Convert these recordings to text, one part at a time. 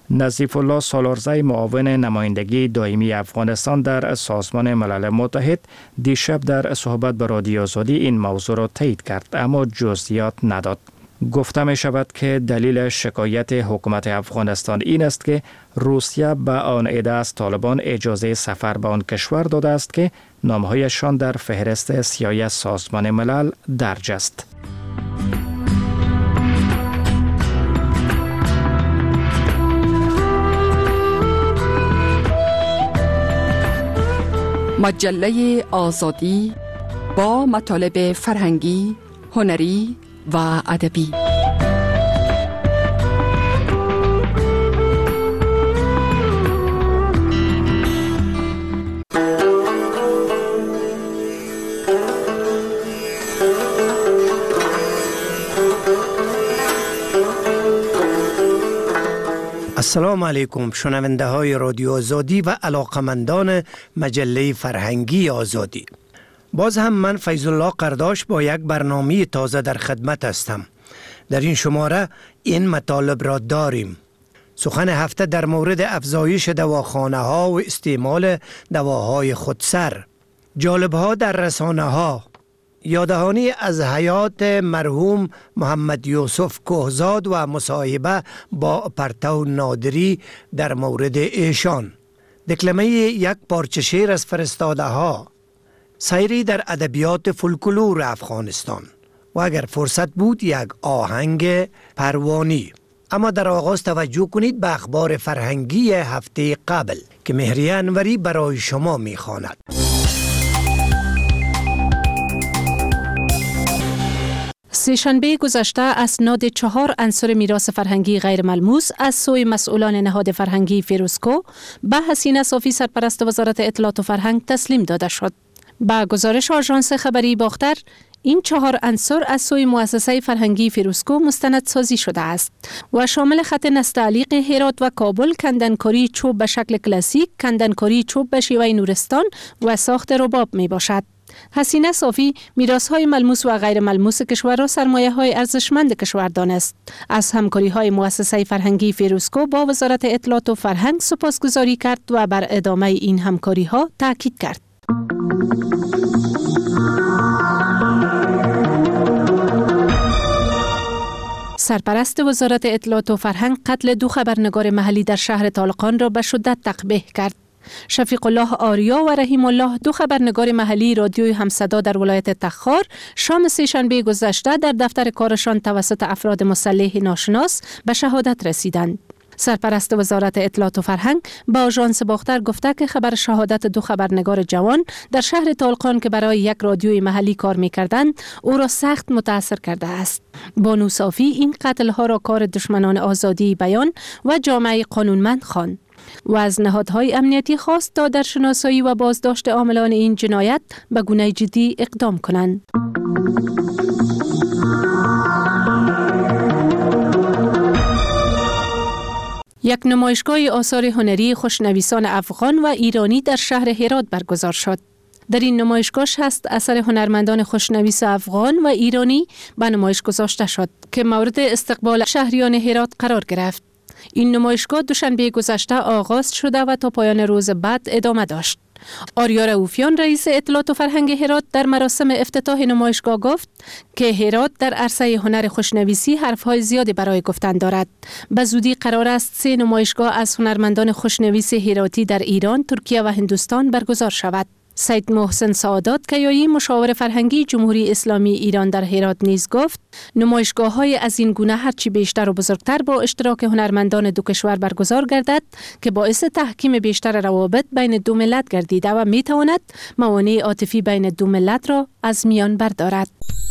نظیف الله سالارزی معاون نمایندگی دائمی افغانستان در سازمان ملل متحد دیشب در صحبت با رادیو آزادی این موضوع را تایید کرد اما جزئیات نداد. گفته می شود که دلیل شکایت حکومت افغانستان این است که روسیه به آن عده از طالبان اجازه سفر به آن کشور داده است که نامهایشان در فهرست سیاه سازمان ملل درج است. مجله آزادی با مطالب فرهنگی، هنری و ادبی. السلام علیکم شنونده های رادیو آزادی و علاقمندان مجله فرهنگی آزادی. باز هم من فیض الله قرداش با یک برنامه تازه در خدمت هستم. در این شماره این مطالب را داریم: سخن هفته در مورد افزایش دواخانه ها و استعمال دواهای خودسر، جالب ها در رسانه ها، یاددهانی از حیات مرحوم محمد یوسف کوهزاد و مصاحبه با پرتو نادری در مورد ایشان، دکلمه یک پارچه شعر از فرستاده ها، سیری در ادبیات فولکلور افغانستان و اگر فرصت بود یک آهنگ پروانی. اما در آغاز توجه کنید به اخبار فرهنگی هفته قبل که مهریه انوری برای شما می‌خواند. سه‌شنبه گذشته اسناد 4 عنصر میراث فرهنگی غیر ملموس از سوی مسئولان نهاد فرهنگی فیروسکو به حسینه صافی سرپرست وزارت اطلاعات و فرهنگ تسلیم داده شد. با گزارش آژانس خبری باختر، این 4 عنصر از سوی مؤسسه فرهنگی فیروسکو مستندسازی شده است و شامل خط نستعلیق هرات و کابل، کندنکاری چوب به شکل کلاسیک، کندنکاری چوب به شیوه نورستان و ساخت رباب می باشد. حسینه صافی میراث‌های ملموس و غیر ملموس کشور را سرمایه‌های ارزشمند کشور دانست. از همکاری‌های مؤسسه فرهنگی فیروسکو با وزارت اطلاعات و فرهنگ سپاسگزاری کرد و بر ادامه این همکاری‌ها تاکید کرد. سرپرست وزارت اطلاعات و فرهنگ قتل 2 خبرنگار محلی در شهر طالقان را به شدت تقبیح کرد. شفیق الله آریا و رحیم الله 2 خبرنگار محلی رادیوی همصدا در ولایت تخار شام سه‌شنبه گذشته در دفتر کارشان توسط افراد مسلح ناشناس به شهادت رسیدند. سرپرست وزارت اطلاعات و فرهنگ با آژانس باختر گفته که خبر شهادت 2 خبرنگار جوان در شهر طالقان که برای یک رادیوی محلی کار می‌کردند او را سخت متاثر کرده است. بانو صافی این قتل‌ها را کار دشمنان آزادی بیان و جامعه قانونمند خواند و از نهادهای امنیتی خواست تا در شناسایی و بازداشت عاملان این جنایت به گونه جدی اقدام کنند. یک نمایشگاه آثار هنری خوشنویسان افغان و ایرانی در شهر هرات برگزار شد. در این نمایشگاه 60 اثر هنرمندان خوشنویس افغان و ایرانی به نمایش گذاشته شد که مورد استقبال شهریان هرات قرار گرفت. این نمایشگاه دوشنبه گذشته آغاز شده و تا پایان روز بعد ادامه داشت. آریا رؤوفیان رئیس اطلاعات و فرهنگ هرات در مراسم افتتاح نمایشگاه گفت که هرات در عرصه هنر خوشنویسی حرفهای زیادی برای گفتن دارد. به زودی قرار است 3 نمایشگاه از هنرمندان خوشنویس هراتی در ایران، ترکیه و هندوستان برگزار شود. سید محسن سعادت کیایی مشاور فرهنگی جمهوری اسلامی ایران در هرات نیز گفت نمایشگاه‌های از این گونه هرچی بیشتر و بزرگتر با اشتراک هنرمندان 2 کشور برگزار گردد که باعث تحکیم بیشتر روابط بین 2 ملت گردیده و می‌تواند موانع عاطفی بین 2 ملت را از میان بردارد.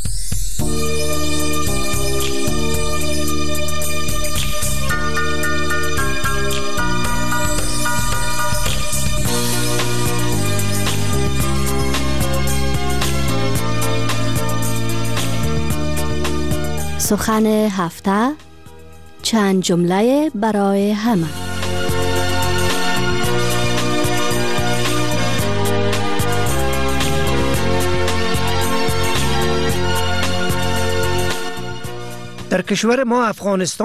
سخن هفته، چند جمله برای همه. در کشور ما افغانستان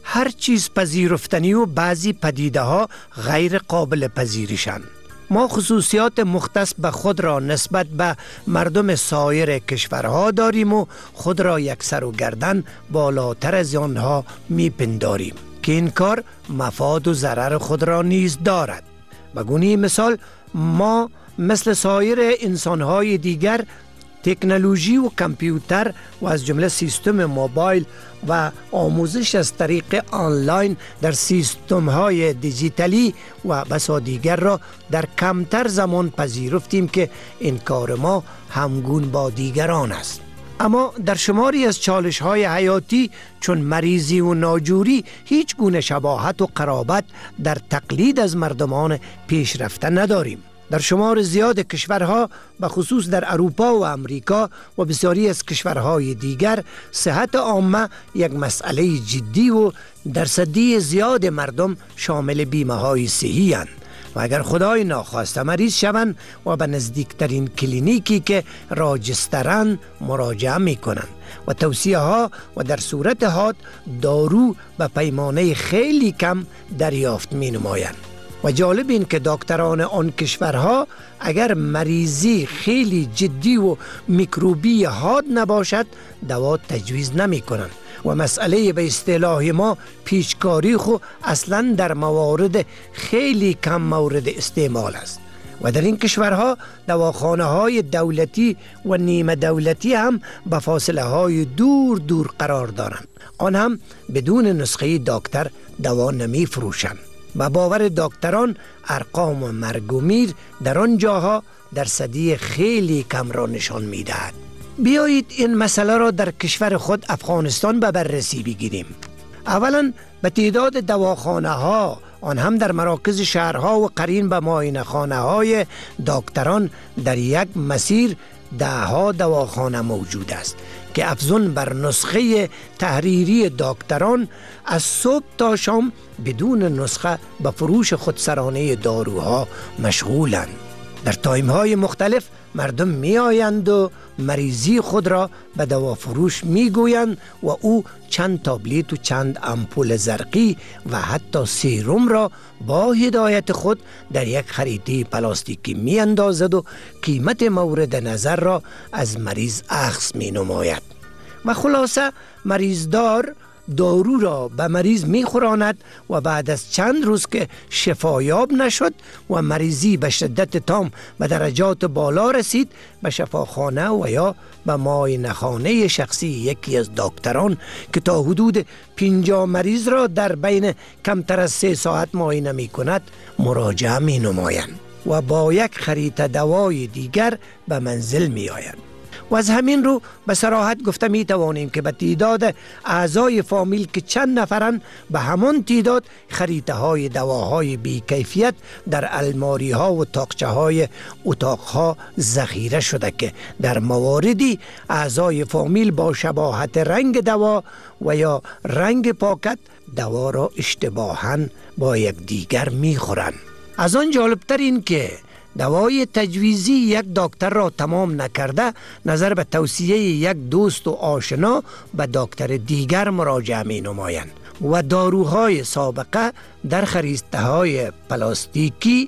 هر چیز پذیرفتنی و بعضی پدیده ها غیر قابل پذیرشند. ما خصوصیات مختص به خود را نسبت به مردم سایر کشورها داریم و خود را یک سر و گردن بالاتر از آنها میپنداریم که این کار مفاد و ضرر خود را نیز دارد. به گونه مثال ما مثل سایر انسانهای دیگر تکنولوژی و کامپیوتر و از جمله سیستم موبایل و آموزش از طریق آنلاین در سیستم‌های دیجیتالی و بسا دیگر را در کمتر زمان پذیرفتیم که این کار ما همگون با دیگران است. اما در شماری از چالش‌های حیاتی چون مریضی و ناجوری هیچ گونه شباهت و قرابت در تقلید از مردمان پیشرفته نداریم. در شمار زیاد کشورها به خصوص در اروپا و امریکا و بسیاری از کشورهای دیگر صحت عامه یک مسئله جدی و درصدی زیاد مردم شامل بیمه های صحی اند و اگر خدای ناخواسته مریض شوند و به نزدیکترین کلینیکی که راجسترن مراجعه می کنند و توصیه ها و در صورت حاد دارو به پیمانه خیلی کم دریافت می نمایند. و جالب این که دکتران آن کشورها اگر مریضی خیلی جدی و میکروبی حاد نباشد دوا تجویز نمی کنند و مسئله به اصطلاح ما پیچکاری خو اصلا در موارد خیلی کم مورد استعمال است و در این کشورها دواخانه های دولتی و نیمه دولتی هم به فاصله های دور دور قرار دارند. آن هم بدون نسخه دکتر دوا نمی فروشند. با باور دکتران ارقام مرگ و میر در آن جاها درصدی خیلی کم را نشان می دهد. بیایید این مسئله را در کشور خود افغانستان به بررسی بگیریم. اولا به تعداد دواخانه ها آن هم در مراکز شهرها و قرین به معاینه خانه های دکتران در یک مسیر 10 دواخانه موجود است که افزون بر نسخه تحریری دکتران از صبح تا شام بدون نسخه به فروش خودسرانه داروها مشغولند. در تایم‌های مختلف مردم می آیند و مریضی خود را به دوافروش می گویند و او چند تابلیت و چند امپول زرقی و حتی سیروم را با هدایت خود در یک خریطه پلاستیکی می اندازد و قیمت مورد نظر را از مریض اخذ می نماید و خلاصه مریضدار دارو را به مریض می خوراند و بعد از چند روز که شفایاب نشد و مریضی به شدت تام به درجات بالا رسید به شفاخانه و یا به معاینه خانه شخصی یکی از دکتران که تا حدود 50 مریض را در بین کمتر از 3 ساعت معاینه می کند مراجعه می نمایند و با یک خریطه دوای دیگر به منزل می آیند. و از همین رو به صراحت گفته می توانیم که به تعداد اعضای فامیل که چند نفرن به همان تعداد خریطه های دواهای بی کیفیت در الماری ها و تاقچه های اتاق ها ذخیره شده که در مواردی اعضای فامیل با شباهت رنگ دوا و یا رنگ پاکت دوا را اشتباهاً با یک دیگر می خورند. از آن جالبتر این که دوای تجویزی یک دکتر را تمام نکرده نظر به توصیه یک دوست و آشنا به دکتر دیگر مراجعه می نمایند و داروهای سابقه در خریطه های پلاستیکی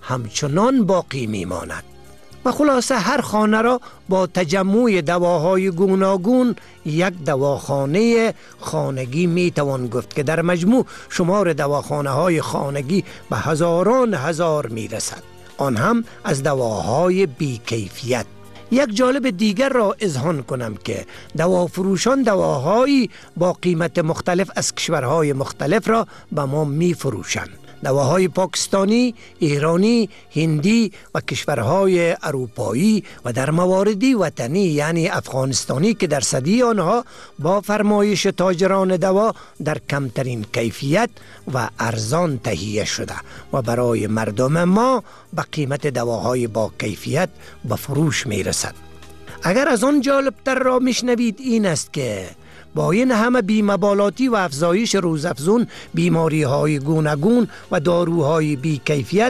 همچنان باقی می ماند و خلاصه هر خانه را با تجمع دواهای گوناگون یک دواخانه خانگی می توان گفت که در مجموع شمار دواخانه های خانگی به هزاران هزار می رسد، آن هم از دواهای بی کیفیت. یک جالب دیگر را اذعان کنم که دوافروشان دواهایی با قیمت مختلف از کشورهای مختلف را به ما می فروشند. دواهای پاکستانی، ایرانی، هندی و کشورهای اروپایی و در مواردی وطنی یعنی افغانستانی که درصدی آنها با فرمایش تاجران دوا در کمترین کیفیت و ارزان تهیه شده و برای مردم ما به قیمت دواهای با کیفیت به فروش می رسد. اگر از آن جالبتر را میشنوید این است که با این همه بیمبالاتی و افزایش روزافزون بیماری های گوناگون و داروهای بی کیفیت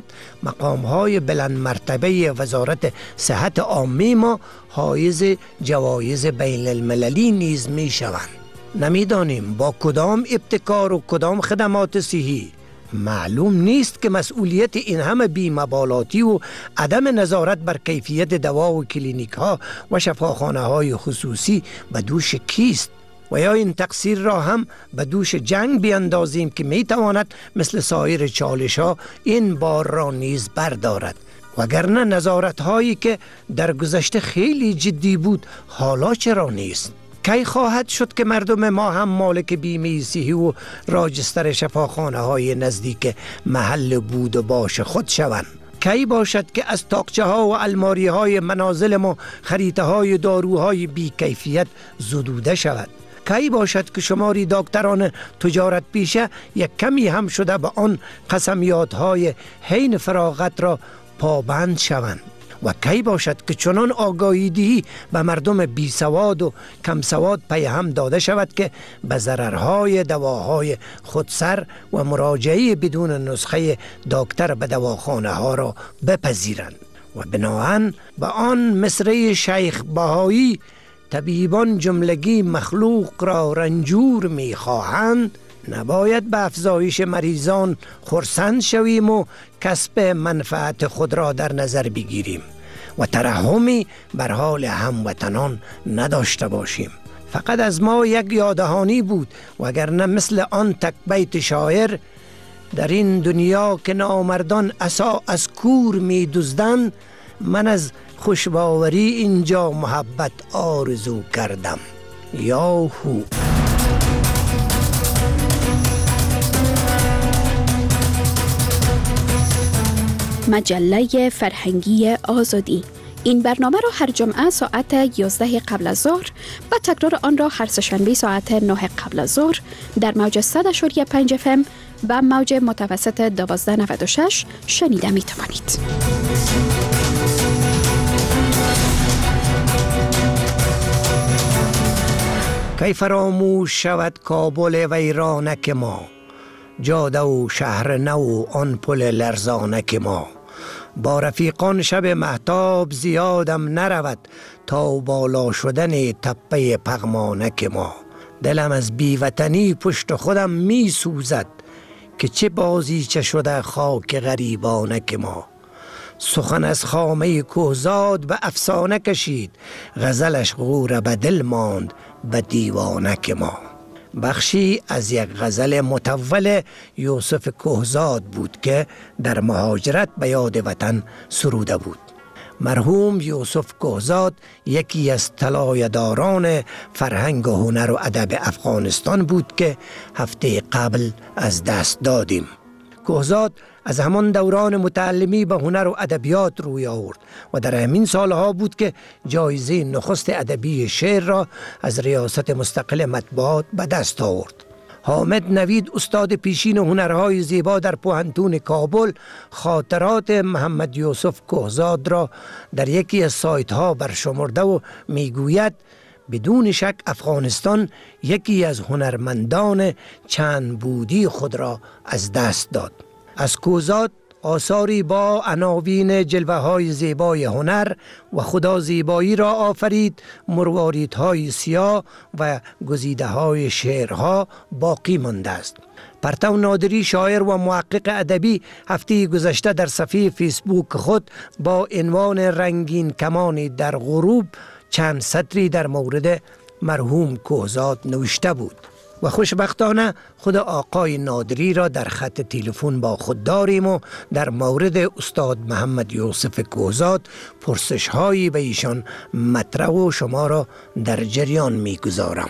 مقام بلند مرتبه وزارت صحت عامه ما حایز جوایز بین المللی نیز می شوند نمیدانیم با کدام ابتکار و کدام خدمات صحی. معلوم نیست که مسئولیت این همه بی‌مبالاتی و عدم نظارت بر کیفیت دوا و کلینیک ها و شفاخانه های خصوصی به دوش کیست، و یا این تقصیر را هم به دوش جنگ بیندازیم که می تواند مثل سایر چالش ها این بار را نیز بردارد. وگرنه نظارت هایی که در گذشته خیلی جدی بود حالا چرا نیست؟ کی خواهد شد که مردم ما هم مالک بیمه صحی و راجستر شفاخانه های نزدیک محل بود و باش خود شوند؟ کی باشد که از تاقچه ها و الماری های منازل ما خریطه های داروهای بی کیفیت زدوده شود؟ کی باشد که شماری دکتران تجارت پیشه یک کمی هم شده به آن قسمیات های حین فراغت را پابند شوند؟ و کی باشد که چنان آگاهی دهی به مردم بی سواد و کم سواد پیهم داده شود که به ضررهای دواهای خودسر و مراجعه بدون نسخه دکتر به دواخانه ها را بپذیرند. و بناهن به آن مصرع شیخ بهایی طبیبان جملگی مخلوق را رنجور می خواهند، نباید به افزایش مریضان خرسند شویم و کسب منفعت خود را در نظر بگیریم و ترحمی بر حال هموطنان نداشته باشیم. فقط از ما یک یادهانی بود، وگرنه مثل آن تک بیت شاعر در این دنیا که نامردان عصا از کور می دزدند، من از خوشباوری اینجا محبت آرزو کردم. یاهو. مجله فرهنگی آزادی. این برنامه را هر جمعه ساعت 11 قبل از ظهر و تکرار آن را هر سه‌شنبه ساعت 9 قبل از ظهر در موج 100.5 FM و موج متوسط 1296 شنیده می توانید. کی فراموش شود کابل ویرانک ما، جاده و شهر نو آن پل لرزانک ما. با رفیقان شب مهتاب زیادم نرود تا بالا شدن تپه پغمانک ما. دلم از بیوطنی پشت خودم می سوزد که چه بازیچه شده خاک غریبانک ما. سخن از خامه کوهزاد به افسانه کشید، غزلش غور به دل ماند به دیوانک ما. بخشی از یک غزل مطول یوسف کوهزاد بود که در مهاجرت به یاد وطن سروده بود. مرحوم یوسف کوهزاد یکی از طلایه‌داران فرهنگ و هنر و ادب افغانستان بود که هفته قبل از دست دادیم. کوهزاد از همان دوران متعلمی به هنر و ادبیات روی آورد و در همین سالها بود که جایزه نخست ادبی شعر را از ریاست مستقل مطبوعات به دست آورد. حامد نوید استاد پیشین هنرهای زیبا در پوهنتون کابل خاطرات محمد یوسف کوهزاد را در یکی از سایت ها برشمرده و میگوید بدون شک افغانستان یکی از هنرمندان چند بودی خود را از دست داد. از کوهزاد آثاری با عناوین جلوه های زیبای هنر و خدا زیبایی را آفرید، مرواریدهای سیاه و گزیده های شعرها باقی مانده است. پرتو نادری شاعر و محقق ادبی هفته گذشته در صفحه فیسبوک خود با عنوان رنگین کمانی در غروب چند سطری در مورد مرحوم کوهزاد نوشته بود و خوشبختانه خود آقای نادری را در خط تلفن با خود داریم و در مورد استاد محمد یوسف کوهزاد پرسش هایی به ایشان مطرح و شما را در جریان می گذارم.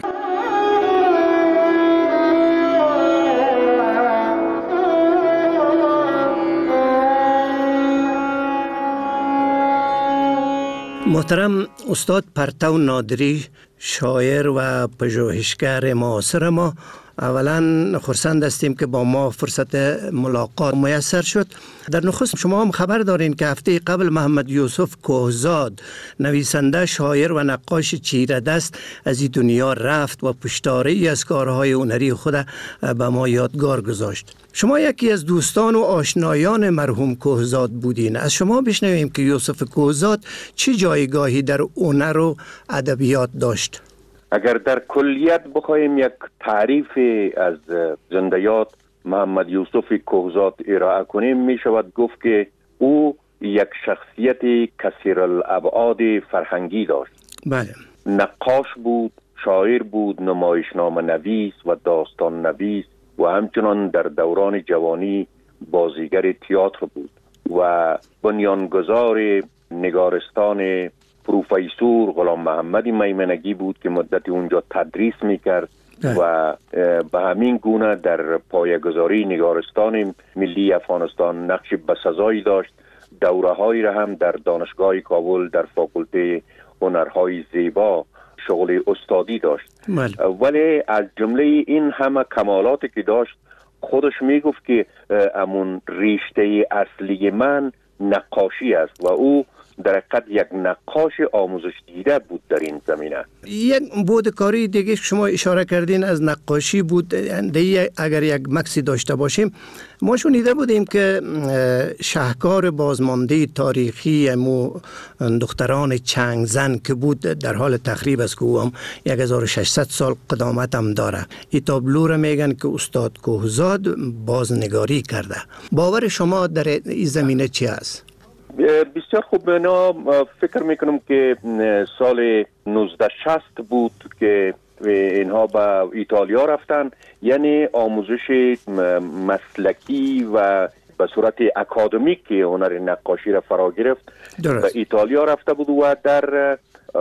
محترم استاد پرتو نادری، شاعر و پژوهشگر معاصر ما، اولا خرسند هستیم که با ما فرصت ملاقات میسر شد. در نخست شما هم خبر دارین که هفته قبل محمد یوسف کوهزاد، نویسنده، شاعر و نقاش چیره دست، از این دنیا رفت و پشتاری از کارهای هنری خود به ما یادگار گذاشت. شما یکی از دوستان و آشنایان مرحوم کوهزاد بودین. از شما بشنویم که یوسف کوهزاد چه جایگاهی در هنر و ادبیات داشت. اگر در کلیت بخوایم یک تعریف از زندیات محمد یوسف کوهزاد ارائه کنیم، می شود گفت که او یک شخصیت کثیر الابعاد فرهنگی داشت. بله. نقاش بود، شاعر بود، نمایشنامه نویس و داستان نویس و همچنان در دوران جوانی بازیگر تئاتر بود و بنیانگذار نگارستان پروفیسور غلام محمد میمنگی بود که مدتی اونجا تدریس میکرد و به همین گونه در پایه‌گذاری نگارستان ملی افغانستان نقش بسزایی داشت. دوره هایی را هم در دانشگاه کابل در فاکولته هنرهای زیبا شغل استادی داشت. ولی از جمله این همه کمالاتی که داشت خودش میگفت که امون ریشته اصلی من نقاشی است و او در حقیقت یک نقاش آموزش دیده بود در این زمینه. یک بود کاری دیگه شما اشاره کردین از نقاشی بود. اگر یک مکسی داشته باشیم، ما شنیده بودیم که شاهکار بازمانده تاریخی دختران چنگزن که بود در حال تخریب است که او هم 1600 سال قدامت هم داره. این تابلو را میگن که استاد کوهزاد بازنگاری کرده. باور شما در این زمینه چی است؟ بسیار خوب. من فکر میکنم که سال 1960 بود که اینها به ایتالیا رفتن، یعنی آموزش مسلکی و به صورت اکادمیک که هنر نقاشی را فرا گرفت. به ایتالیا رفته بود و در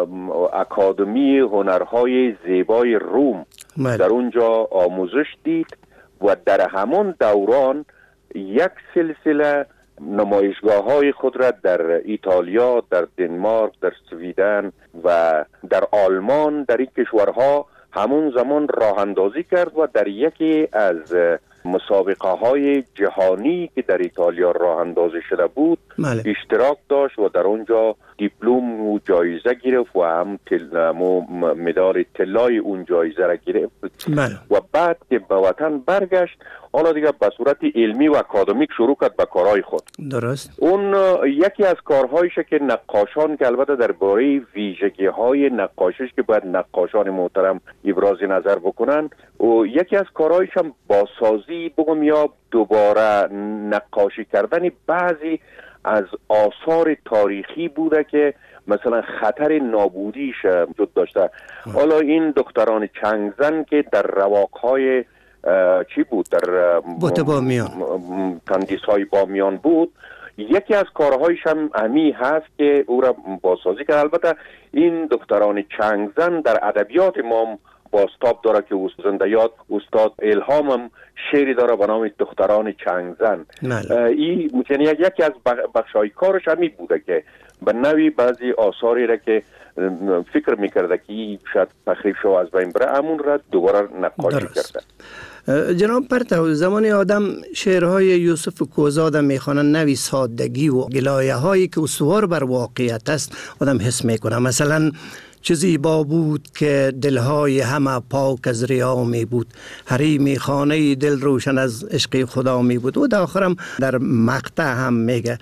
اکادمی هنرهای زیبای روم در اونجا آموزش دید و در همان دوران یک سلسله نمایشگاه های خود را در ایتالیا، در دنمارک، در سویدن و در آلمان، در این کشورها همون زمان راه اندازی کرد و در یکی از مسابقه های جهانی که در ایتالیا راه اندازی شده بود اشتراک داشت و در اونجا دیپلم و جایزه گرفت و هم مدال طلای اون جایزه را گرفت. و بعد که به وطن برگشت، حالا دیگه به صورت علمی و اکادمیک شروع کرد به کارهای خود. درست. اون یکی از کارهایشه که نقاشان که البته درباره ویژگی های نقاشیش که باید نقاشان محترم ابراز نظر بکنن، و یکی از کارهایش هم بازسازی بگم یا دوباره نقاشی کردن بعضی از آثار تاریخی بوده که مثلا خطر نابودیش وجود داشته. حالا این دختران چنگزن که در رواقهای چی بود، در بوت بامیان، کندیس های بامیان بود، یکی از کارهایش هم امی هست که او را بازسازی کرد. البته این دختران چنگزن در ادبیات ما بازتاب داره که زندیات استاد الهام هم شعری داره به نام دختران چنگزن. این یکی از بخشای کارش همی بوده که به نوی بعضی آثاری را که فکر میکرده که شاید تخریب شو از بین بره امون را دوباره نقاشی کرده. جناب پرتو، زمان آدم شعرهای یوسف کوهزاد میخوانن، نوی سادگی و گلایه هایی که استوار بر واقعیت است آدم حس میکنه. مثلا چه زیبا بود که دلهای همه پاک از ریا می بود، حریم خانه دل روشن از عشق خدا می بود. و در آخرم در مقطع هم میگه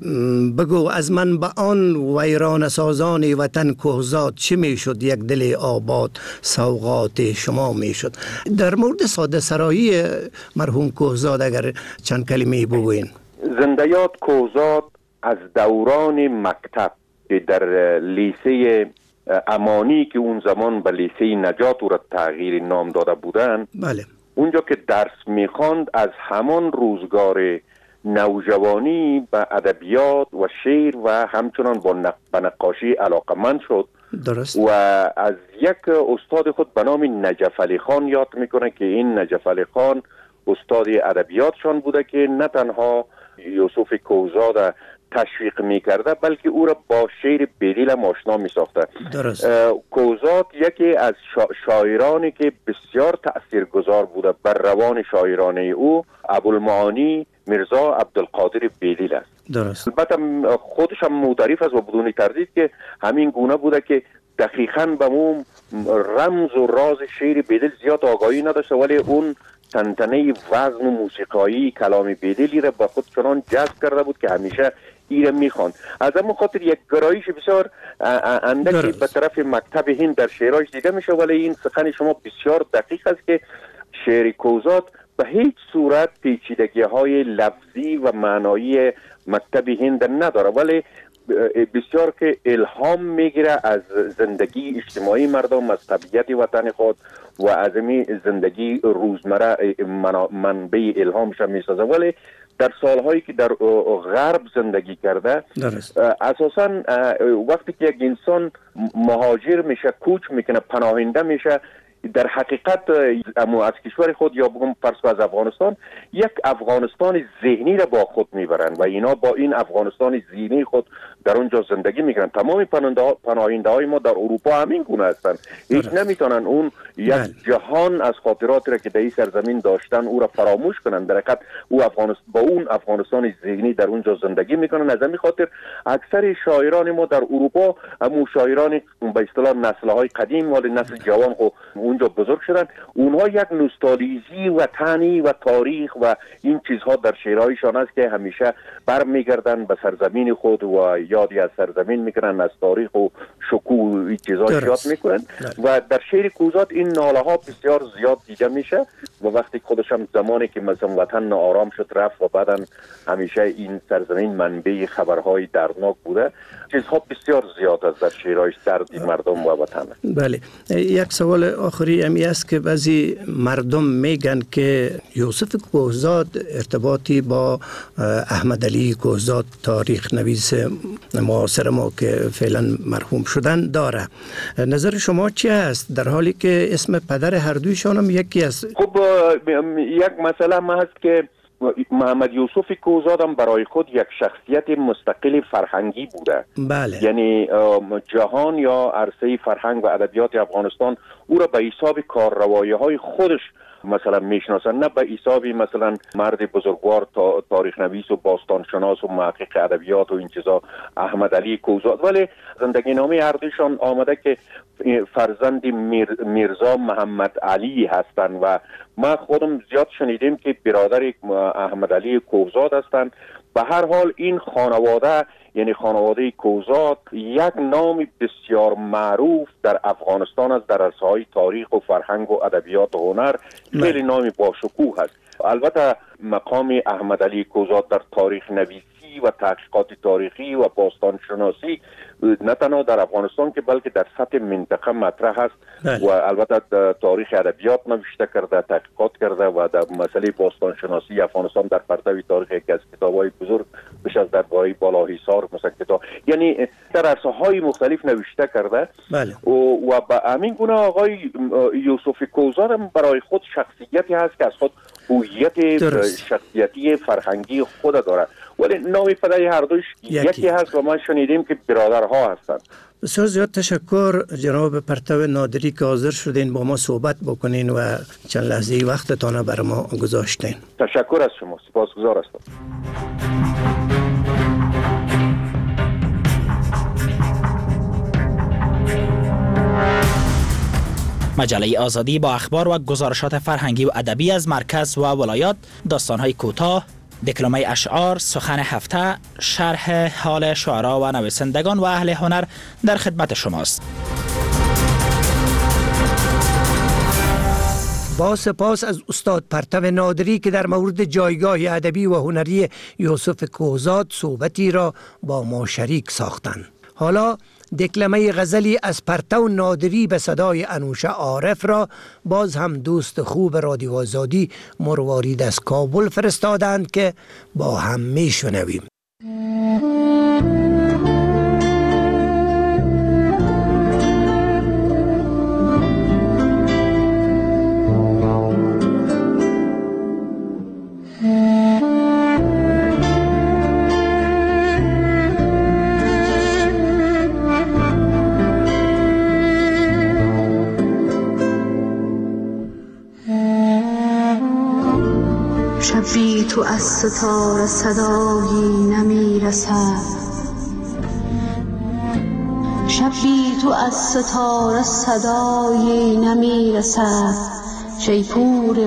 بگو از من به آن ویران سازان وطن کوهزاد چه می شد، یک دل آباد سوغات شما می شد. در مورد ساده سرایی مرحوم کوهزاد اگر چند کلمه بگوین. زندیات کوهزاد از دوران مکتب که در لیسه امانی که اون زمان به لیسه نجات او را تغییر نام داده بودن، اونجا که درس میخواند از همان روزگار نوجوانی به ادبیات و شعر و همچنان به نقاشی علاقمند شد. درست. و از یک استاد خود به نام نجف علی خان یاد میکنه که این نجف علی خان استاد ادبیاتشان بوده که نه تنها یوسف کوهزاد تشویق میکرده بلکه او را با شعر بیدیل هم آشنا میساخته. کوهزاد یکی از شاعرانی که بسیار تأثیرگذار بوده بر روان شاعرانه او ابوالمعانی میرزا عبدالقادر بیدیل است. درست. البته خودش هم معترف است و بدون تردید که همین گونه بوده که دقیقاً به اون رمز و راز شعر بیدیل زیاد آگاهی نداشته، ولی اون تنتنه وزن و موسیقایی کلام بیدیلی را به خود چنان جذب کرده بود که همیشه ایره میخوان. از همون خاطر یک گرایش بسیار اندکی به طرف مکتب هند در شعرهایش دیده میشه. ولی این سخن شما بسیار دقیق است که شعر کوزات به هیچ صورت پیچیدگی های لفظی و معنایی مکتب هند نداره، ولی بسیار که الهام میگیره از زندگی اجتماعی مردم، از طبیعت وطن خود و از این زندگی روزمره منبع الهامش میسازه. ولی در سالهایی که در غرب زندگی کرده اساساً وقتی که یک انسان مهاجر میشه، کوچ میکنه، پناهنده میشه، در حقیقت از کشور خود یا بگم فرض از افغانستان یک افغانستان ذهنی را با خود میبرن و اینا با این افغانستان ذهنی خود در اونجا زندگی میکنن. تمام پناهنده های ما در اروپا همین گونه هستن، هیچ نمیتونن اون یک جهان از خاطراتی را که در این سرزمین داشتن او را فراموش کنن. در حقیقت با اون افغانستان ذهنی در اونجا زندگی میکنن. از همین خاطر اکثر شاعران ما در اروپا همون شاعران به اصطلاح نسل‌های قدیم ولی نسل جوان خو اونجا بزرگ شدن، اونها یک نوستالژی وطنی و تاریخ و این چیزها در شعرهایشان است که همیشه برمیگردن به سرزمین خود و یادی از سرزمین میکنن، از تاریخ و شکوه این چیزها یاد میکنن. و در شعر کوزات این ناله ها بسیار زیاد دیده میشه و وقتی خودشم زمانی که مثلا وطن ناآرام شد رفت و بعدا همیشه این سرزمین منبع خبرهای دردناک بوده. چیزها بسیار زیاد است در شعرهای دردی مردم و وطن. بله، یک سوال آخری امی است که بعضی مردم میگن که یوسف کوهزاد ارتباطی با احمد علی کوهزاد تاریخ نویس معاصر ما که فعلا مرحوم شدن داره. نظر شما چی است در حالی که اسم پدر هر دویشان هم یکی است؟ خب یک مسئله ما هست که محمد یوسف کوهزاد هم برای خود یک شخصیت مستقل فرهنگی بوده. بله. یعنی جهان یا عرصه فرهنگ و ادبیات افغانستان او را به حساب کارروایی‌های خودش مثلا میشناسن، نه به حسابی مثلا مرد بزرگوار تاریخ نویس و باستان شناس و محقق ادبیات و این چیزا احمد علی کوهزاد. ولی زندگی نامه هر دوشان آمده که فرزند میرزا محمد علی هستند و ما خودم زیاد شنیدیم که برادر احمد علی کوهزاد هستند. به هر حال این خانواده یعنی خانواده کوهزاد یک نام بسیار معروف در افغانستان است، در عرصه‌های تاریخ و فرهنگ و ادبیات و هنر خیلی نام باشکوه است. البته مقام احمد علی کوهزاد در تاریخ نویسی و تحقیقات تاریخی و باستان شناسی نه تنها در افغانستان که بلکه در سطح منطقه مطرح است و البته تاریخ ادبیات نوشته کرده، تحقیقات کرده و در مسئله باستان شناسی افغانستان در پرتو تاریخ یکی از کتاب‌های بزرگ بیش از درگاه بالاحصار مثلا کتاب، یعنی در عرصه‌های مختلف نوشته کرده. و به همین گونه آقای یوسف کوهزاد هم برای خود شخصیتی هست که از خود هویت شخصیتی فرهنگی خود داره، ولی نام پدر هر دوش یکی هست و ما شنیدیم که برادرها هستند. بسیار زیاد تشکر جناب پرتو نادری که حاضر شدین با ما صحبت بکنین و چند لحظه وقتتان بر ما گذاشتین. تشکر از شما، سپاسگزار هستم. مجله آزادی با اخبار و گزارشات فرهنگی و ادبی از مرکز و ولایات، داستان‌های کوتاه، دکلمه اشعار، سخن هفته، شرح حال شعرا و نویسندگان و اهل هنر در خدمت شماست. با سپاس از استاد پرتو نادری که در مورد جایگاه ادبی و هنری یوسف کوهزاد صحبتی را با ما شریک ساختند. حالا دکلمه غزلی از پرتو نادری به صدای انوشه عارف را باز هم دوست خوب رادیو آزادی مروارید از کابل فرستادند که با هم میشنویم. شبی تو از ستاره صدایی نمیرسد، شبی تو از ستاره صدایی نمیرسد، شیپور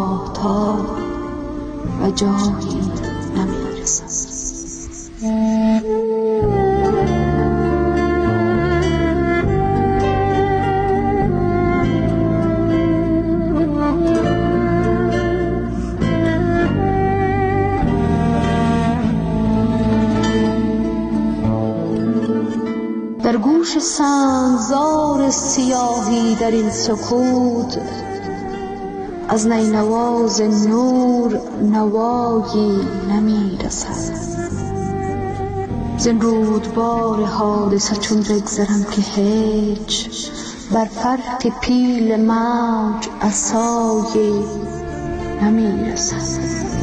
ماهتاب و جایی نمیرسد. در گوش سنگزار سیاهی در این سکوت از نینواز نور نوایی نمی رسد. زین رودبار حادثه چون بگذرم که هیچ بر فرق پیل موج عصایی نمی رسد.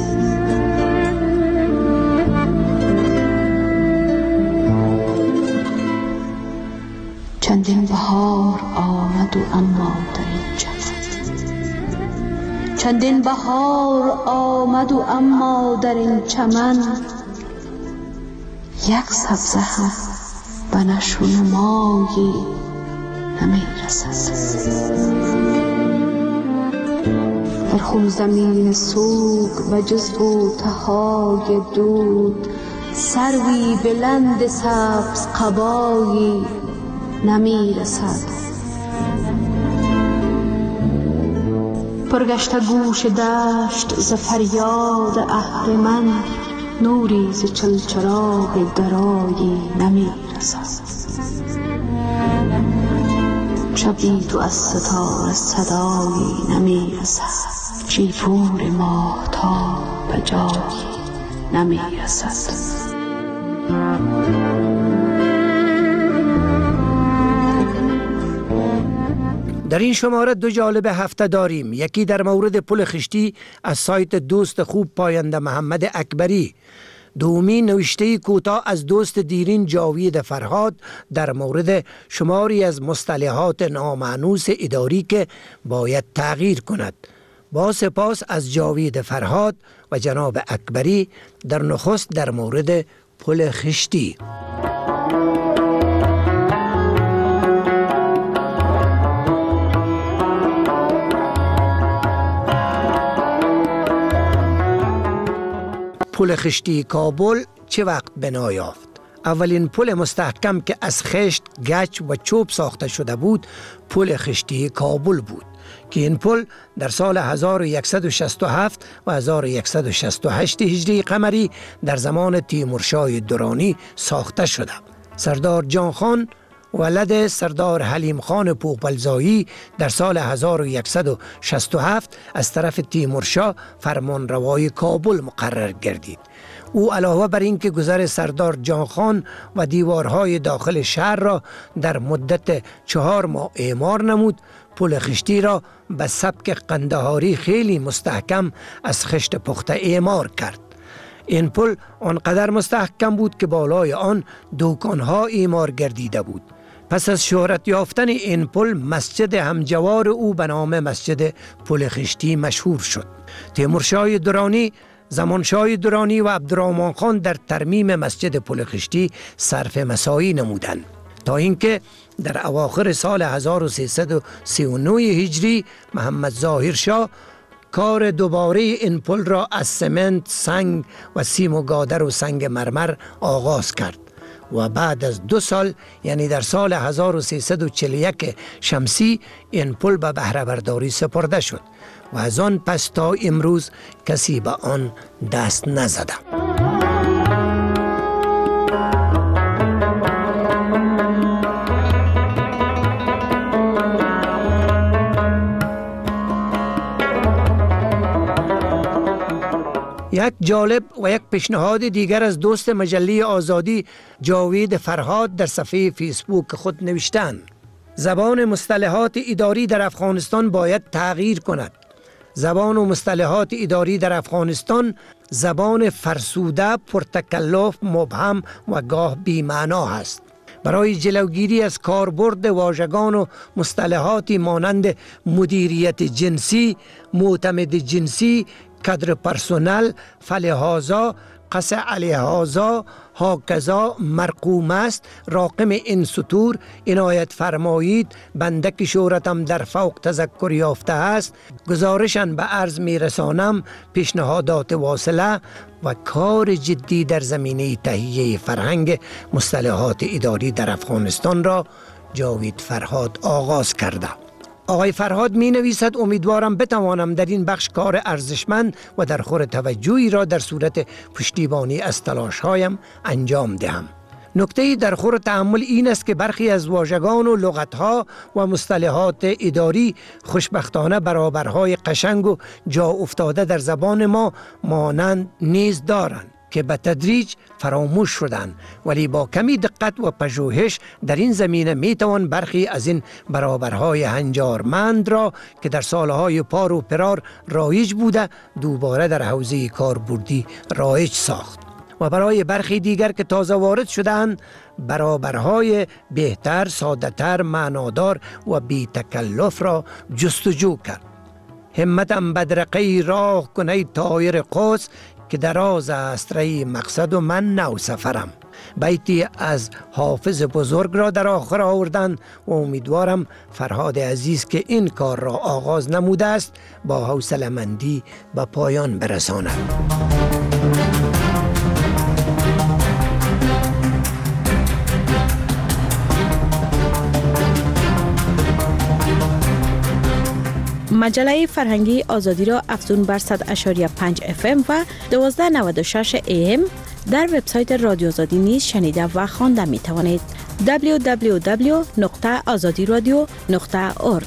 چندین بهار آمد و اما در این چمن، چندین بهار آمد و اما در این چمن یک سبزه هم به نشو و نمایی نمی رسد. در خون زمین سوگ و جز بوتهای دود سروی بلند سبز قبایی نمی رسد. پرگشت گوش دشت ز فریاد اهرمن نوری ز چلچراغ درایی نمی رسد. شبی تو از ستاره صدایی نمی رسد. شیپور ماهتاب به جایی نمی رسد. در این شماره دو جالب هفته داریم. یکی در مورد پل خشتی از سایت دوست خوب پاینده محمد اکبری. دومی نوشته کوتاه از دوست دیرین جاوید فرهاد در مورد شماری از مصطلحات نامانوس اداری که باید تغییر کند. با سپاس از جاوید فرهاد و جناب اکبری. در نخست در مورد پل خشتی. پل خشتی کابل چه وقت بنا یافت؟ اولین پل مستحکم که از خشت، گچ و چوب ساخته شده بود پل خشتی کابل بود که این پل در سال 1167 و 1168 هجری قمری در زمان تیمورشاه درانی ساخته شده. سردار جان خان ولد سردار حلیم خان پوپلزایی در سال 1167 از طرف تیمورشاه فرمانروای کابل مقرر گردید. او علاوه بر اینکه گذر سردار جان خان و دیوارهای داخل شهر را در مدت 4 ماه اعمار نمود، پل خشتی را به سبک قندهاری خیلی مستحکم از خشت پخته اعمار کرد. این پل آنقدر مستحکم بود که بالای آن دوکانها اعمار گردیده بود. پس از شهرت یافتن این پل مسجد همجوار او به نام مسجد پل خشتی مشهور شد. تیمورشاه درانی، زمانشاه درانی و عبدالرحمن خان در ترمیم مسجد پل خشتی صرف مساعی نمودند تا اینکه در اواخر سال 1339 هجری محمد ظاهر شاه کار دوباره این پل را از سمنت، سنگ و سیم و گادر و سنگ مرمر آغاز کرد و بعد از 2 سال یعنی در سال 1341 شمسی این پل به بهره برداری سپرده شد و از آن پس تا امروز کسی به آن دست نزده. یک جالب و یک پیشنهاد دیگر از دوست مجله آزادی جاوید فرهاد در صفحه فیسبوک خود نوشتند: زبان مصطلحات اداری در افغانستان باید تغییر کند. زبان و مصطلحات اداری در افغانستان زبان فرسوده، پرتکلف، مبهم و گاه بی‌معنا است. برای جلوگیری از کاربرد واژگان و مصطلحاتی مانند مدیریت جنسی، معتمد جنسی، کادر پرسونل، فلهازا، قصه علیهازا، هاکذا، مرقوم است، راقم این سطور، عنایت فرمایید، بندک شهرتم در فوق تذکر یافته است، گزارشن به عرض میرسانم، پیشنهادات واصله و کار جدی در زمینه تهیه فرهنگ مصطلحات اداری در افغانستان را جاوید فرهاد آغاز کرده. آقای فرهاد می نویسد: امیدوارم بتوانم در این بخش کار ارزشمند و در خور توجهی را در صورت پشتیبانی از تلاش‌هایم انجام دهم. نکته در خور تأمل این است که برخی از واژگان و لغتها و مصطلحات اداری خوشبختانه برابرهای قشنگ و جا افتاده در زبان ما مانند نیز دارند که به تدریج فراموش شدند، ولی با کمی دقت و پژوهش در این زمینه میتوان برخی از این برابرهای هنجارمند را که در سالهای پار و پرار رایج بوده دوباره در حوزه کاربردی رایج ساخت و برای برخی دیگر که تازه وارد شدند برابرهای بهتر، ساده‌تر، معنادار و بی تکلف را جستجو کرد. همتم بدرقه راه کنی طایر قوس که دراز است ری مقصد و من نو سفرم. بیتی از حافظ بزرگ را در آخر آوردن و امیدوارم فرهاد عزیز که این کار را آغاز نموده است با حوصله‌مندی به پایان برساند. مجله فرهنگی آزادی را افزون بر 100.5 FM و 1296 AM در وبسایت رادیو آزادی نیز شنیده و خوانده می توانید. www.azadiradio.org.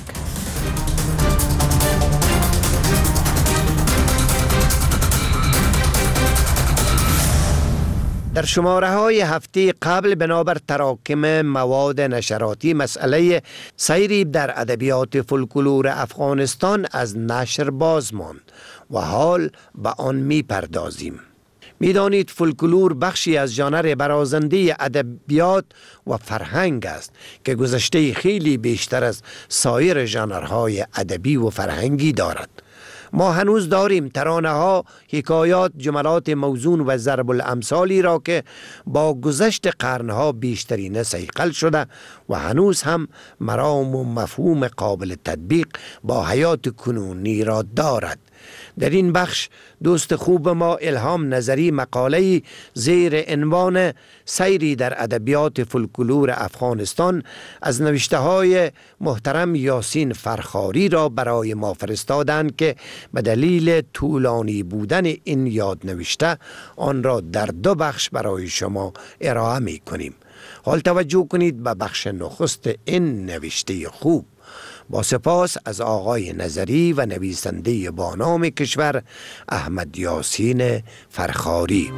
در شماره های هفته قبل بنابر تراکم مواد نشراتی مسئله سیری در ادبیات فولکلور افغانستان از نشر باز ماند و حال به آن می پردازیم. میدانید فولکلور بخشی از ژانر برازنده ادبیات و فرهنگ است که گذشته خیلی بیشتر از سایر ژانرهای ادبی و فرهنگی دارد. ما هنوز داریم ترانه ها، حکایات، جملات موزون و ضرب الامثالی را که با گذشت قرنها بیشترین صیقل شده و هنوز هم مرام و مفهوم قابل تطبیق با حیات کنونی را دارد. در این بخش دوست خوب ما الهام نظری مقاله‌ای زیر عنوان سیری در ادبیات فولکلور افغانستان از نوشته‌های محترم یاسین فرخاری را برای ما فرستادند که به دلیل طولانی بودن این یادنوشته آن را در 2 بخش برای شما ارائه می‌کنیم. حال توجه کنید به بخش نخست این نوشته خوب. با سپاس از آقای نظری و نویسنده با نام کشور احمد یاسین فرخاری.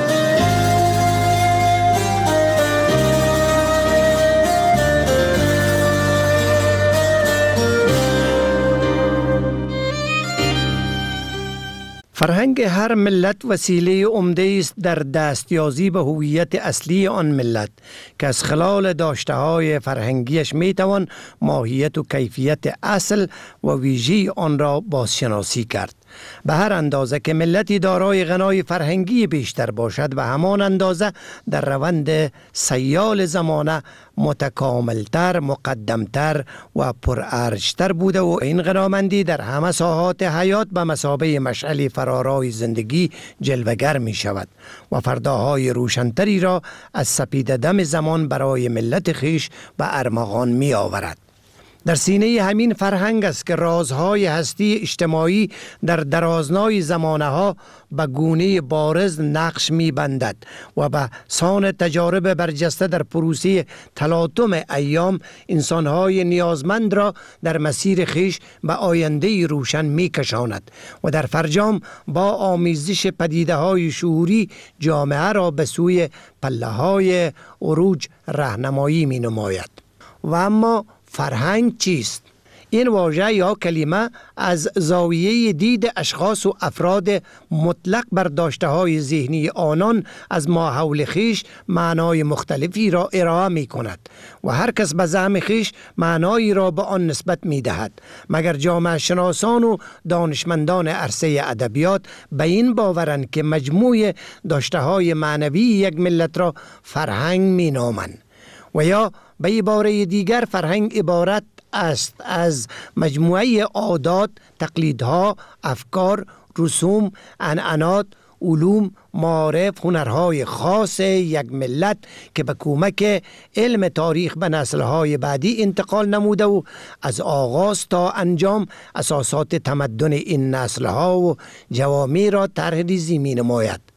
فرهنگ هر ملت وسیله عمده است در دستیابی به هویت اصلی آن ملت که از خلال داشته‌های فرهنگیش میتوان ماهیت و کیفیت اصل و ویژه آن را بازشناسی کرد. به هر اندازه که ملتی دارای غنای فرهنگی بیشتر باشد و همان اندازه در روند سیال زمانه متکاملتر، مقدمتر و پرارجتر بوده و این غنامندی در همه ساحات حیات به مثابه مشعل فرارای زندگی جلوگر می شود و فرداهای روشنتری را از سپیده دم زمان برای ملت خیش به ارمغان می آورد. در سینه همین فرهنگ است که رازهای هستی اجتماعی در درازنای زمانه ها به گونه بارز نقش می بندد و به سان تجارب برجسته در پروسه تلاطم ایام انسانهای نیازمند را در مسیر خیش به آینده روشن می کشاند و در فرجام با آمیزش پدیده های شعوری جامعه را به سوی پله های عروج راهنمایی می نماید. و اما فرهنگ چیست؟ این واژه یا کلمه از زاویه دید اشخاص و افراد مطلق بر داشته‌های ذهنی آنان از ماحول خیش معنای مختلفی را ارائه می کند و هر کس به زعم خیش معنایی را به آن نسبت می دهد، مگر جامعه شناسان و دانشمندان عرصه ادبیات به این باورند که مجموع داشته‌های معنوی یک ملت را فرهنگ می نامند. و یا به عباره دیگر فرهنگ عبارت است از مجموعه عادات، تقلیدها، افکار، رسوم، عنعنات، علوم، معارف، هنرهای خاص یک ملت که به کمک علم تاریخ به نسلهای بعدی انتقال نموده و از آغاز تا انجام اساسات تمدن این نسلها و جوامع را طرح ریزی می نماید. و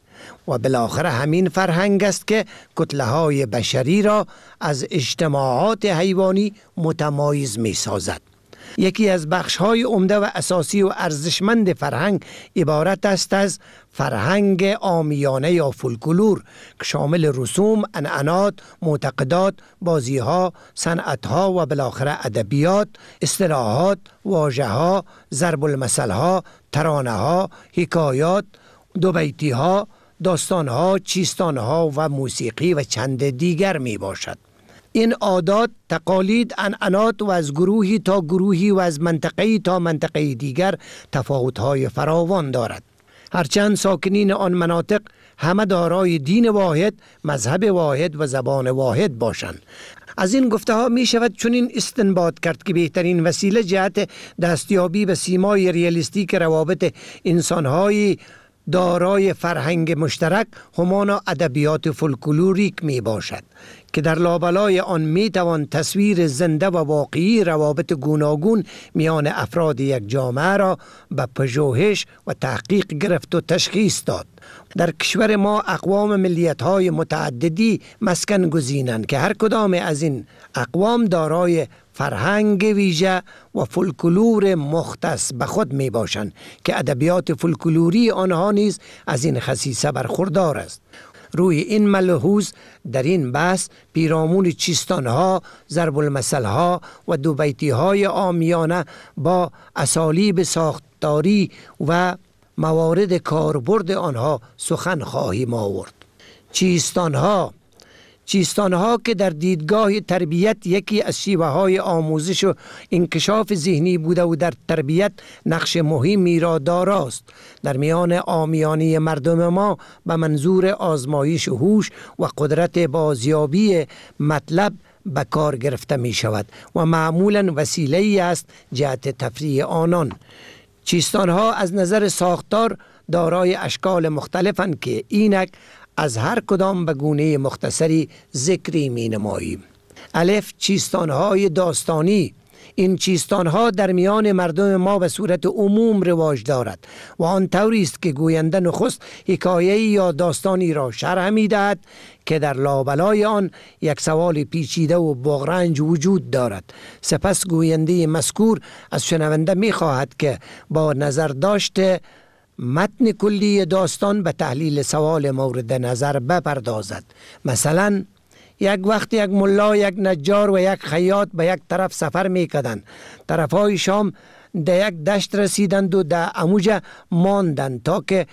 و بالاخره همین فرهنگ است که کتله های بشری را از اجتماعات حیوانی متمایز می سازد. یکی از بخش‌های عمده و اساسی و ارزشمند فرهنگ عبارت است از فرهنگ عامیانه یا فولکلور که شامل رسوم، عنعنات، معتقدات، بازی‌ها، صنعت‌ها و بالاخره ادبیات، اصطلاحات، واژه‌ها، ضرب المثل‌ها، ترانه‌ها، حکایات، دوبیتی‌ها، داستان‌ها، چیستان‌ها و موسیقی و چند دیگر می باشد. این عادات، تقالید، عنعنات و از گروهی تا گروهی و از منطقه‌ای تا منطقه دیگر تفاوت‌های فراوان دارد. هرچند ساکنین آن مناطق همه دارای دین واحد، مذهب واحد و زبان واحد باشند. از این گفته ها می شود چنین استنباط کرد که بهترین وسیله جهت دستیابی به سیمای ریالیستیک روابط انسان‌های دارای فرهنگ مشترک همان ادبیات فولکلوریک می باشد که در لابلای آن می توان تصویر زنده و واقعی روابط گوناگون میان افراد یک جامعه را به پژوهش و تحقیق گرفت و تشخیص داد. در کشور ما اقوام ملیت‌های متعددی مسکن گزینند که هر کدام از این اقوام دارای فرهنگ ویژه و فولکلور مختص به خود می باشند که ادبیات فولکلوری آنها نیز از این خصیصه برخوردار است. روی این ملحوظ در این بحث پیرامون چیستانها، ضرب المثلها و دوبیتی‌های عامیانه با اسالیب ساختاری و موارد کاربرد آنها سخن خواهیم آورد. چیستانها که در دیدگاه تربیت یکی از شیوه‌های آموزش و انکشاف ذهنی بوده و در تربیت نقش مهمی را داراست. در میان عامیانه مردم ما به منظور آزمایش هوش و قدرت بازیابی مطلب به کار گرفته می شود و معمولاً وسیله‌ای است جهت تفریح آنان. چیستانها از نظر ساختار دارای اشکال مختلفند که اینک از هر کدام به گونه مختصری ذکری می نماییم. الف، چیستانهای داستانی. این چیستانها در میان مردم ما به صورت عموم رواج دارد و آن طوری است که گوینده نخست حکایه‌ای یا داستانی را شرح می دهد که در لابلای آن یک سوال پیچیده و بغرنج وجود دارد. سپس گوینده مذکور از شنونده می خواهد که با نظر داشته متن کلی داستان به تحلیل سوال مورد نظر بپردازد. مثلا یک وقت یک ملا، یک نجار و یک خیاط به یک طرف سفر میکردند. طرفای شام در یک دشت رسیدند و در اموجه ماندند تا که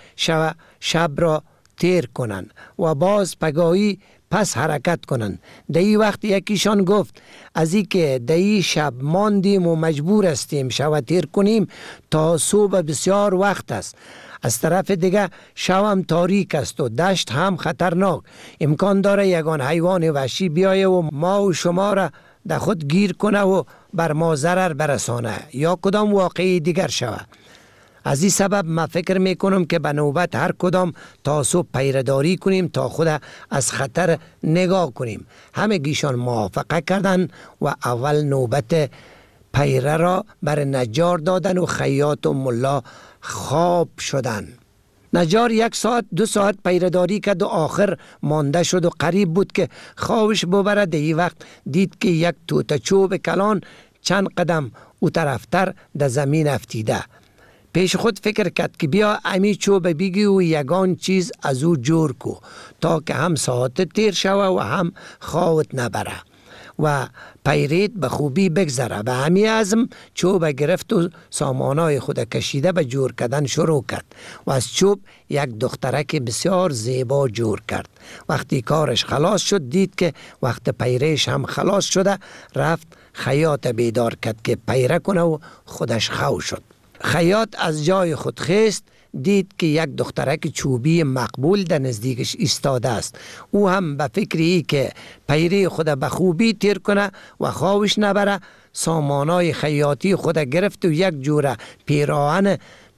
شب را تیر کنند و باز پگاهی پس حرکت کنند. در این وقت یکیشان گفت از این که در این شب ماندیم و مجبور استیم شب تیر کنیم تا صبح بسیار وقت است. از طرف دیگه شب هم تاریک است و دشت هم خطرناک. امکان داره یگان حیوان وحشی بیایه و ما و شما را در خود گیر کنه و بر ما ضرر برسانه یا کدام واقعی دیگر شود. از این سبب من فکر میکنم که به نوبت هر کدام تا صبح پیرداری کنیم تا خود از خطر نگاه کنیم. همه گیشان موافقه کردن و اول نوبت پیره را بر نجار دادن و خیاط و ملا خواب شدن. نجار 1 ساعت 2 ساعت پیرداری کرد و آخر مانده شد و قریب بود که خوابش ببرد. این وقت دید که یک توته چوب کلان چند قدم او طرفتر در زمین افتیده. پیش خود فکر کرد که بیا امی چوب بگی و یگان چیز از او جور کو تا که هم ساعت تیر شوه و هم خوابت نبره و پیرید به خوبی بگذره. به همی ازم چوب گرفت و سامانای خود کشیده به جور کردن شروع کرد و از چوب یک دخترک بسیار زیبا جور کرد. وقتی کارش خلاص شد دید که وقت پیریش هم خلاص شده. رفت خیاط بیدار کرد که پیره کنه و خودش خو شد. خیاط از جای خود خیست، دید که یک دخترک چوبی مقبول در نزدیکش ایستاده است. او هم به فکری که پیری خود به خوبی تیر کنه و خوابش نبره سامانای خیاطی خود گرفت و یک جوره پیراهن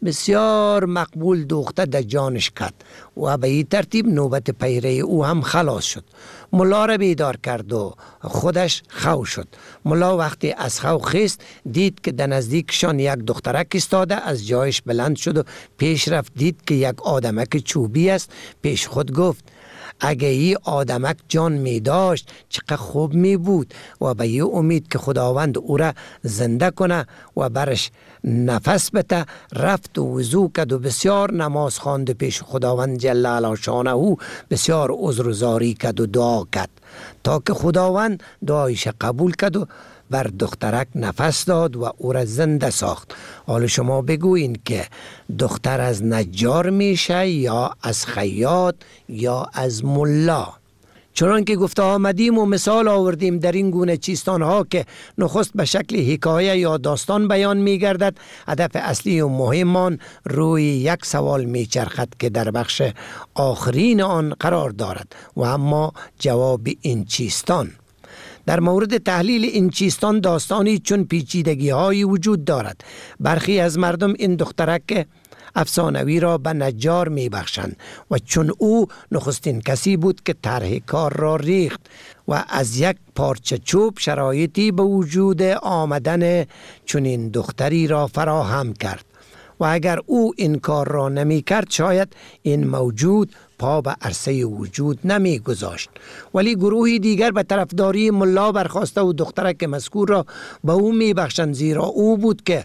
بسیار مقبول دوخته در جانش کرد و به این ترتیب نوبت پیره او هم خلاص شد. ملا را بیدار کرد و خودش خو شد. ملا وقتی از خو خیست دید که در نزدیکشان یک دخترک استاده، از جایش بلند شد و پیش رفت. دید که یک آدمک چوبی است. پیش خود گفت اگه این آدمک جان می داشت چقدر خوب می بود و به یه امید که خداوند او را زنده کنه و برش نفس بده. رفت و وضو کرد و بسیار نماز خواند پیش خداوند جل علا شانه، بسیار عذر و زاری کرد و دعا کرد تا که خداوند دعایش قبول کرد و بر دخترک نفس داد و او را زنده ساخت. حالا شما بگوین که دختر از نجار میشه یا از خیاط یا از ملا؟ چون که گفته آمدیم و مثال آوردیم در این گونه چیستان ها که نخست به شکل حکایه یا داستان بیان می گردد، هدف اصلی و مهمان روی یک سوال می چرخد که در بخش آخرین آن قرار دارد و اما جواب این چیستان. در مورد تحلیل این چیستان داستانی چون پیچیدگی هایی وجود دارد. برخی از مردم این دخترک افسانوی را به نجار می بخشند و چون او نخستین کسی بود که طرح کار را ریخت و از یک پارچه چوب شرایطی به وجود آمدن چنین دختری را فراهم کرد و اگر او این کار را نمی کرد شاید این موجود پا به عرصه وجود نمی گذاشت. ولی گروهی دیگر به طرفداری ملا برخاسته و دخترک مذکور را به او می بخشند، زیرا او بود که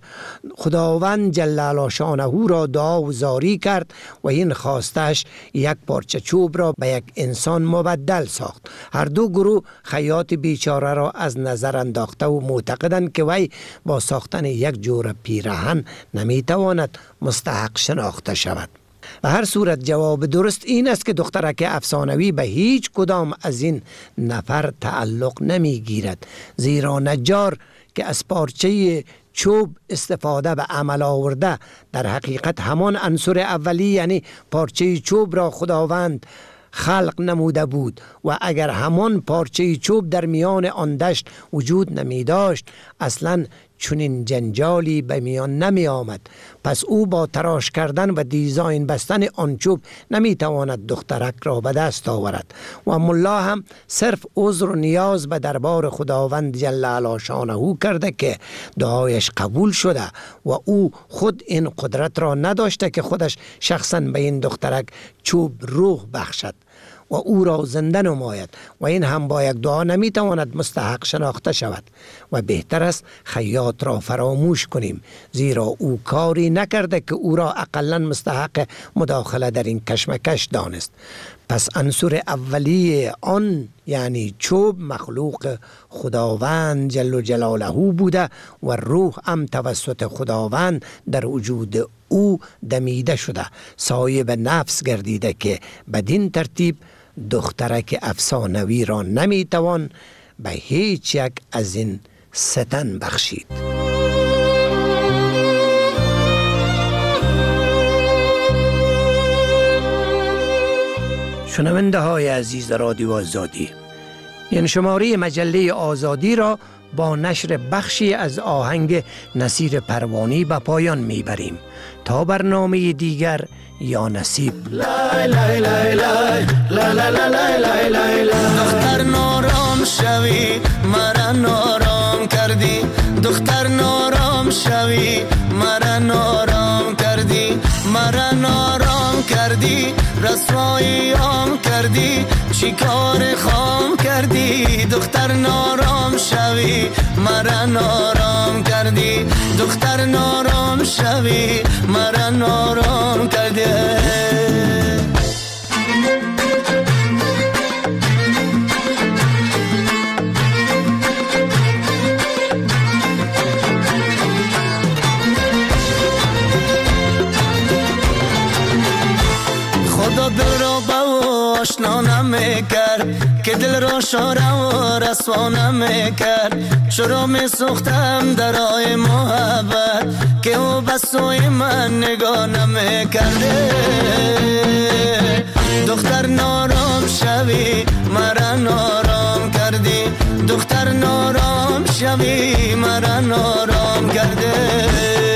خداوند جل علا شانه را دعا و زاری کرد و این خواستش یک پارچه چوب را به یک انسان مبدل ساخت. هر دو گروه خیاط بیچاره را از نظر انداخته و معتقدند که وی با ساختن یک جور پیراهن نمی تواند مستحق شناخته شود. به هر صورت جواب درست این است که دخترک افسانوی به هیچ کدام از این نفر تعلق نمی گیرد، زیرا نجار که از پارچه چوب استفاده به عمل آورده در حقیقت همان عنصر اولی یعنی پارچه چوب را خداوند خلق نموده بود و اگر همان پارچه چوب در میان آن دشت وجود نمی داشت اصلاً چنین جنجالی به میان نمی آمد. پس او با تراش کردن و دیزاین بستن آن چوب نمی تواند دخترک را به دست آورد و ملا هم صرف عذر و نیاز به دربار خداوند جل علا شانه کرده که دعایش قبول شده و او خود این قدرت را نداشته که خودش شخصا به این دخترک چوب روح بخشد و او را زنده نماید و این هم با یک دعا نمیتواند مستحق شناخته شود و بهتر است خیاط را فراموش کنیم، زیرا او کاری نکرده که او را اقلا مستحق مداخله در این کشمکش دانست. پس عنصر اولی آن یعنی چوب مخلوق خداوند جل جلاله بوده و روح هم توسط خداوند در وجود او دمیده شده، صاحب نفس گردیده که بدین ترتیب دخترک افسانوی را نمیتوان به هیچ یک از این ستن بخشید. شنونده های عزیز رادیو آزادی، این شماره مجله آزادی را با نشر بخشی از آهنگ نصیر پروانی به پایان میبریم. تا برنامه دیگر یا نصیب. دختر نارام شوی مرا نارام کردی، دختر نارام شوی مرا نارام کردی، مرا نارام کردی، رسواییام کردی، چی کار خام کردی. دختر نارام شوی مرا نارام کردی، دختر نارام شوی مرا نارام کردی. خدا دل را با آشنا نمیکرد که دل را شاره و رسوا نمیکرد. چرا می سوختم در آی محبت که او به سوی من نگاه نمیکرده. دختر نارام شوی مرا نارام کردی، دختر نارام شوی مرا نارام کرده.